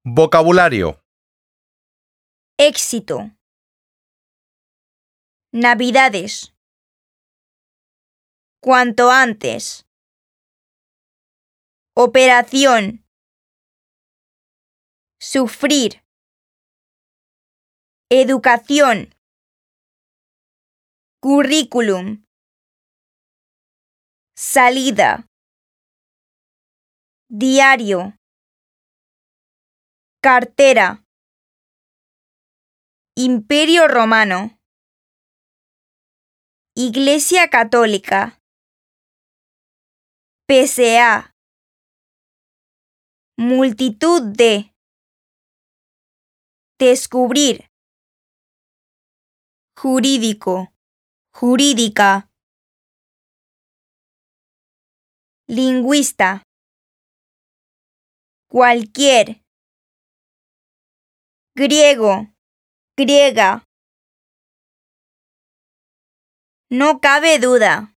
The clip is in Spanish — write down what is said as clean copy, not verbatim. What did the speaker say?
Vocabulario. Éxito. Navidades. Cuanto antes. Operación. Sufrir. Educación. Currículum. Salida. Diario. Cartera. Imperio Romano. Iglesia Católica. PSA. Multitud de. Descubrir. Jurídico. Jurídica. Lingüista. Cualquier. Griego. Griega. No cabe duda.